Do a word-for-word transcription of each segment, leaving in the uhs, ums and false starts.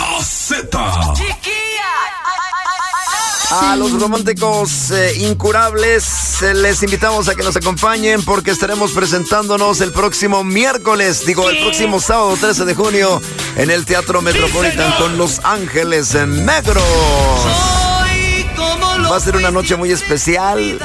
La Z. A los románticos eh, incurables eh, les invitamos a que nos acompañen porque estaremos presentándonos el próximo miércoles, digo el próximo sábado trece de junio en el Teatro Metropolitan con Los Ángeles Negros. Va a ser una noche muy especial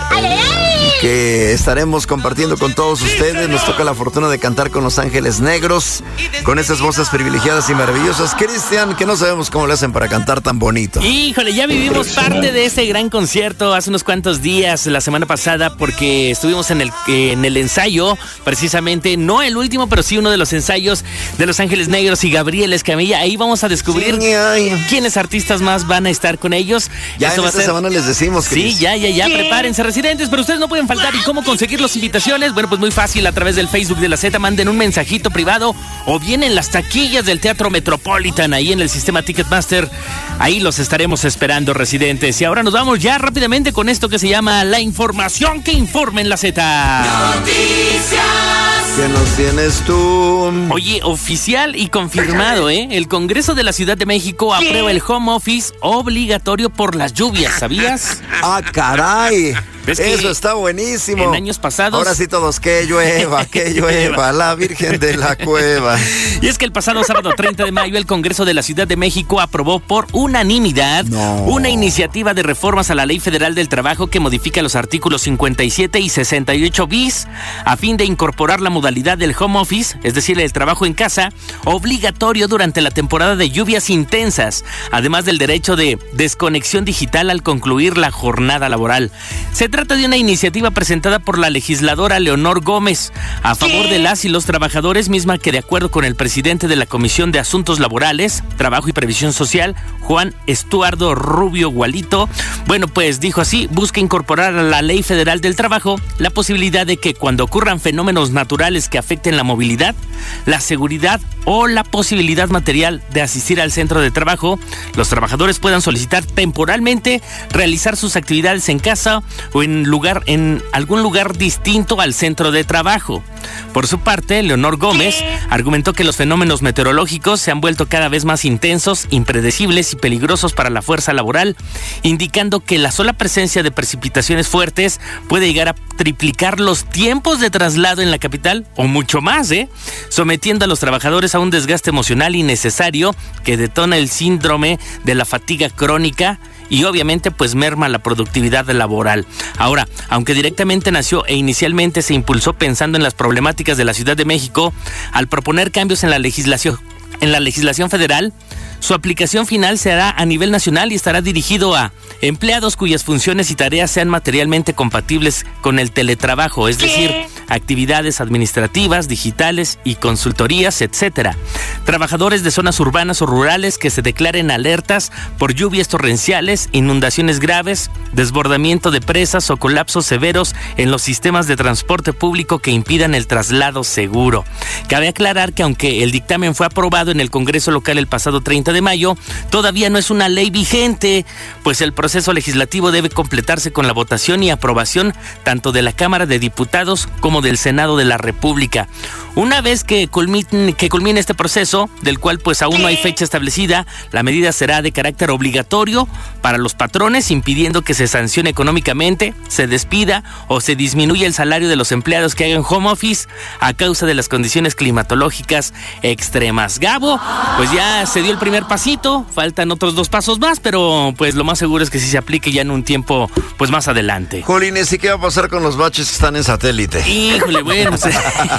que estaremos compartiendo con todos ustedes. Nos toca la fortuna de cantar con Los Ángeles Negros, con esas voces privilegiadas y maravillosas. Cristian, que no sabemos cómo le hacen para cantar tan bonito. Híjole, ya vivimos parte de ese gran concierto hace unos cuantos días, la semana pasada, porque estuvimos en el, en el ensayo, precisamente, no el último, pero sí uno de los ensayos de Los Ángeles Negros y Gabriel Escamilla. Ahí vamos a descubrir sí, quiénes artistas más van a estar con ellos. Ya Esto en va esta a ser... semana les decimos, Chris. Sí, ya, ya, ya, prepárense, residentes, pero ustedes no pueden faltar. ¿Y cómo conseguir las invitaciones? Bueno, pues muy fácil, a través del Facebook de la Z, manden un mensajito privado o bien en las taquillas del Teatro Metropolitan, ahí en el sistema Ticketmaster. Ahí los estaremos esperando, residentes. Y ahora nos vamos ya rápidamente con esto que se llama La Información que Informa en la Z. Noticias. ¿Qué nos tienes tú? Oye, oficial y confirmado, ¿eh? El Congreso de la Ciudad de México aprueba el home office obligatorio por las lluvias, ¿sabías? ¡Ah, caray! Eso está buenísimo. En años pasados. Ahora sí todos, que llueva, que llueva, la Virgen de la Cueva. Y es que el pasado sábado treinta de mayo el Congreso de la Ciudad de México aprobó por unanimidad no. una iniciativa de reformas a la Ley Federal del Trabajo que modifica los artículos cincuenta y siete y sesenta y ocho bis a fin de incorporar la modalidad del home office, es decir, el trabajo en casa, obligatorio durante la temporada de lluvias intensas, además del derecho de desconexión digital al concluir la jornada laboral. Se trata de una iniciativa presentada por la legisladora Leonor Gómez a favor de las y los trabajadores, misma que, de acuerdo con el presidente de la Comisión de Asuntos Laborales, Trabajo y Previsión Social, Juan Estuardo Rubio Gualito, bueno, pues dijo así: busca incorporar a la Ley Federal del Trabajo la posibilidad de que cuando ocurran fenómenos naturales que afecten la movilidad, la seguridad o la posibilidad material de asistir al centro de trabajo, los trabajadores puedan solicitar temporalmente realizar sus actividades en casa o en lugar en algún lugar distinto al centro de trabajo. Por su parte, Leonor Gómez argumentó que los fenómenos meteorológicos se han vuelto cada vez más intensos, impredecibles y peligrosos para la fuerza laboral, indicando que la sola presencia de precipitaciones fuertes puede llegar a triplicar los tiempos de traslado en la capital o mucho más, ¿eh? sometiendo a los trabajadores a un desgaste emocional innecesario que detona el síndrome de la fatiga crónica y obviamente pues merma la productividad laboral. Ahora, aunque directamente nació e inicialmente se impulsó pensando en las problemáticas de la Ciudad de México, al proponer cambios en la legislación, en la legislación federal, su aplicación final se hará a nivel nacional y estará dirigido a empleados cuyas funciones y tareas sean materialmente compatibles con el teletrabajo, es decir, actividades administrativas, digitales y consultorías, etcétera. Trabajadores de zonas urbanas o rurales que se declaren alertas por lluvias torrenciales, inundaciones graves, desbordamiento de presas o colapsos severos en los sistemas de transporte público que impidan el traslado seguro. Cabe aclarar que aunque el dictamen fue aprobado en el Congreso local el pasado treinta de mayo, todavía no es una ley vigente, pues el proceso legislativo debe completarse con la votación y aprobación tanto de la Cámara de Diputados como del Senado de la República. Una vez que culmine, que culmine este proceso, del cual pues aún no hay fecha establecida, la medida será de carácter obligatorio para los patrones, impidiendo que se sancione económicamente, se despida o se disminuya el salario de los empleados que hagan home office a causa de las condiciones climatológicas extremas. Gabo, pues ya se dio el primer pasito, faltan otros dos pasos más, pero pues lo más seguro es que sí se aplique ya en un tiempo pues más adelante. Jolines, ¿y qué va a pasar con los baches que están en satélite? Híjole, bueno, pues,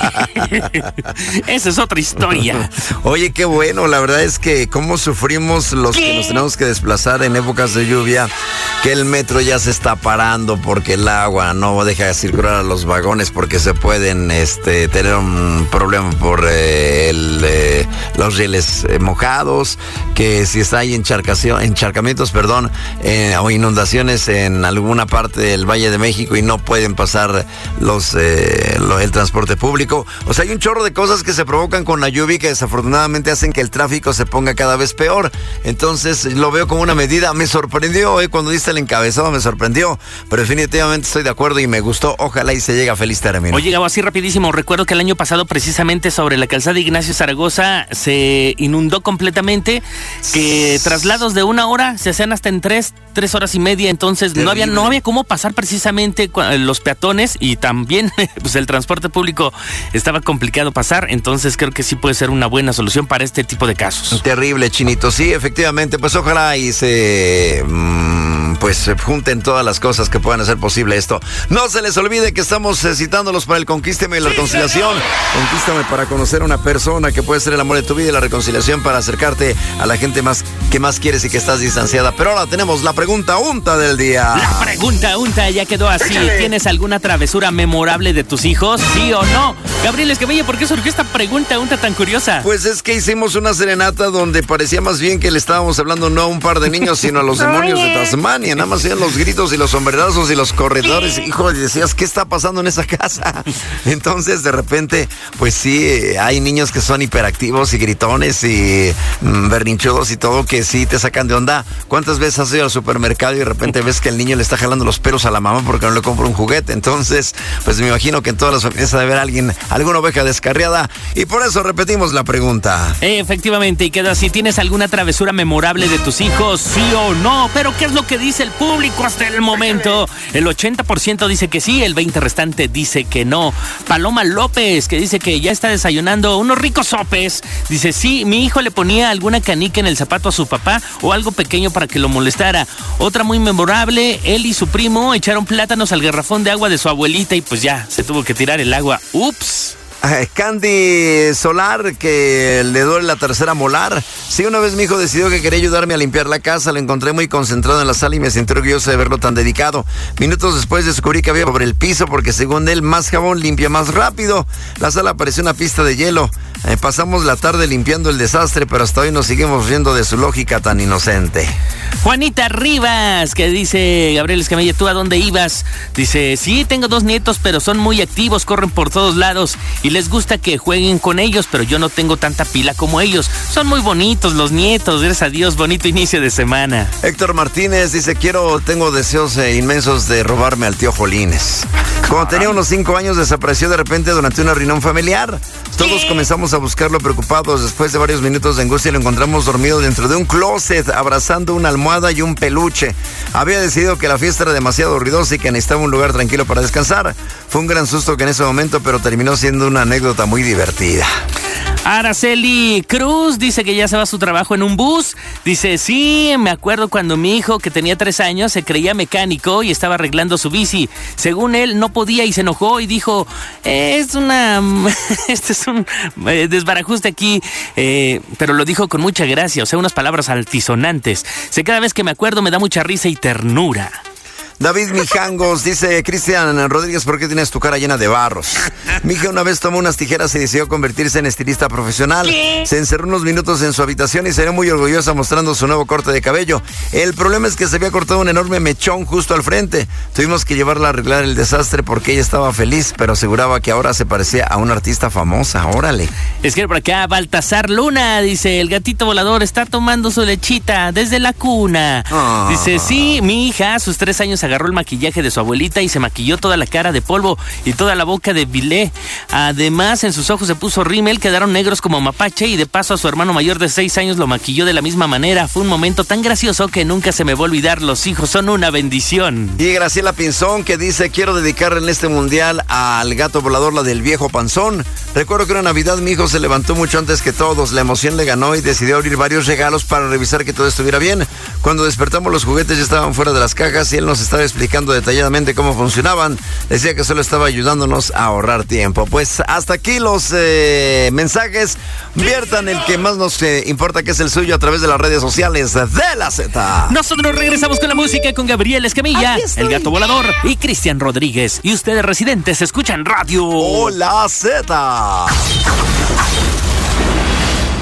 esa es otra historia. Oye, qué bueno, la verdad es que cómo sufrimos los que nos tenemos que desplazar en épocas de lluvia, que el metro ya se está parando porque el agua no deja de circular a los vagones porque se pueden este, tener un problema por eh, el, eh, los rieles eh, mojados, que si está ahí encharcación, encharcamientos, perdón, eh, o inundaciones en alguna parte del Valle de México y no pueden pasar los, eh, eh, lo, el transporte público. O sea, hay un chorro de cosas que se provocan con la lluvia y que desafortunadamente hacen que el tráfico se ponga cada vez peor. Entonces lo veo como una medida. Me sorprendió, eh, cuando diste el encabezado me sorprendió, pero definitivamente estoy de acuerdo y me gustó. Ojalá y se llegue a feliz término. Oye, Gabo, así rapidísimo, recuerdo que el año pasado precisamente sobre la calzada Ignacio Zaragoza se inundó completamente, que traslados de una hora se hacían hasta en tres, tres horas y media, entonces no había, no había cómo pasar precisamente los peatones y también pues el transporte público estaba complicado pasar, entonces creo que sí puede ser una buena solución para este tipo de casos. Terrible, Chinito, sí, efectivamente, pues ojalá y se mmm, pues se junten todas las cosas que puedan hacer posible esto. No se les olvide que estamos eh, citándolos para el Conquísteme y la Reconciliación. Conquístame para conocer a una persona que puede ser el amor de tu vida, y la reconciliación para acercarte a la gente más que más quieres y que estás distanciada. Pero ahora tenemos la pregunta unta del día. La pregunta unta ya quedó así. ¿Tienes alguna travesura memorable de tus hijos? ¿Sí o no? Gabriel Escamilla, ¿por qué surgió esta pregunta unta tan curiosa? Pues es que hicimos una serenata donde parecía más bien que le estábamos hablando no a un par de niños, sino a los demonios de Tasmania. Nada más eran los gritos y los sombrerazos y los corredores. Hijo, decías, ¿qué está pasando en esa casa? Entonces, de repente, pues sí, hay niños que son hiperactivos y gritones y mmm, berrinchudos y todo, que sí te sacan de onda. ¿Cuántas veces has ido al supermercado y de repente ves que el niño le está jalando los pelos a la mamá porque no le compra un juguete? Entonces, pues me imagino que en todas las familias debe haber alguien, alguna oveja descarriada, y por eso repetimos la pregunta. Efectivamente, y queda así. ¿Tienes alguna travesura memorable de tus hijos? ¿Sí o no? Pero ¿qué es lo que dice el público hasta el momento? El ochenta por ciento dice que sí, el veinte por ciento restante dice que no. Paloma López, que dice que ya está desayunando unos ricos sopes, dice, sí, mi hijo le ponía alguna canica en el zapato a su papá o algo pequeño para que lo molestara. Otra muy memorable, él y su primo echaron plátanos al garrafón de agua de su abuelita y pues ya, se tuvo que tirar el agua. ¡Ups! Candy Solar, que le duele la tercera molar. Sí, una vez mi hijo decidió que quería ayudarme a limpiar la casa. Lo encontré muy concentrado en la sala y me sentí orgulloso de verlo tan dedicado. Minutos después descubrí que había sobre el piso porque según él, más jabón limpia más rápido. La sala parecía una pista de hielo. Eh, pasamos la tarde limpiando el desastre, pero hasta hoy nos seguimos riendo de su lógica tan inocente. Juanita Rivas, que dice, Gabriel Escamilla, ¿tú a dónde ibas? Dice, sí, tengo dos nietos, pero son muy activos, corren por todos lados y les gusta que jueguen con ellos, pero yo no tengo tanta pila como ellos. Son muy bonitos los nietos, gracias a Dios, bonito inicio de semana. Héctor Martínez dice, quiero, tengo deseos eh, inmensos de robarme al tío Jolines. Cuando tenía unos cinco años desapareció de repente durante una reunión familiar. Todos comenzamos a buscarlo preocupados. Después de varios minutos de angustia lo encontramos dormido dentro de un closet, abrazando una almohada y un peluche. Había decidido que la fiesta era demasiado ruidosa y que necesitaba un lugar tranquilo para descansar. Fue un gran susto que en ese momento, pero terminó siendo una anécdota muy divertida. Araceli Cruz dice que ya se va a su trabajo en un bus. Dice, sí, me acuerdo cuando mi hijo, que tenía tres años, se creía mecánico y estaba arreglando su bici. Según él, no podía y se enojó y dijo, eh, es una... este es un eh, desbarajuste aquí. Eh, pero lo dijo con mucha gracia, o sea, unas palabras altisonantes. Sé, cada vez que me acuerdo me da mucha risa y ternura. David Mijangos dice, Cristian Rodríguez, ¿por qué tienes tu cara llena de barros? Mi hija una vez tomó unas tijeras y decidió convertirse en estilista profesional. ¿Qué? Se encerró unos minutos en su habitación y se ve muy orgullosa mostrando su nuevo corte de cabello. El problema es que se había cortado un enorme mechón justo al frente. Tuvimos que llevarla a arreglar el desastre porque ella estaba feliz, pero aseguraba que ahora se parecía a una artista famosa. Órale. Es que por acá Baltasar Luna dice, el gatito volador está tomando su lechita desde la cuna. Oh. Dice, sí, mi hija a sus tres años agarró el maquillaje de su abuelita y se maquilló toda la cara de polvo y toda la boca de bilé. Además, en sus ojos se puso rímel, quedaron negros como mapache y de paso a su hermano mayor de seis años lo maquilló de la misma manera. Fue un momento tan gracioso que nunca se me va a olvidar. Los hijos son una bendición. Y Graciela Pinzón, que dice, quiero dedicar en este mundial al gato volador, la del viejo panzón. Recuerdo que una Navidad mi hijo se levantó mucho antes que todos. La emoción le ganó y decidió abrir varios regalos para revisar que todo estuviera bien. Cuando despertamos, los juguetes ya estaban fuera de las cajas y él nos estaba explicando detalladamente cómo funcionaban. Decía que solo estaba ayudándonos a ahorrar tiempo. Pues hasta aquí los eh, mensajes. Viertan el que más nos eh, importa, que es el suyo, a través de las redes sociales de La Z. Nosotros regresamos con la música con Gabriel Escamilla, el gato volador, y Cristian Rodríguez. Y ustedes, residentes, escuchan radio. Hola, Z.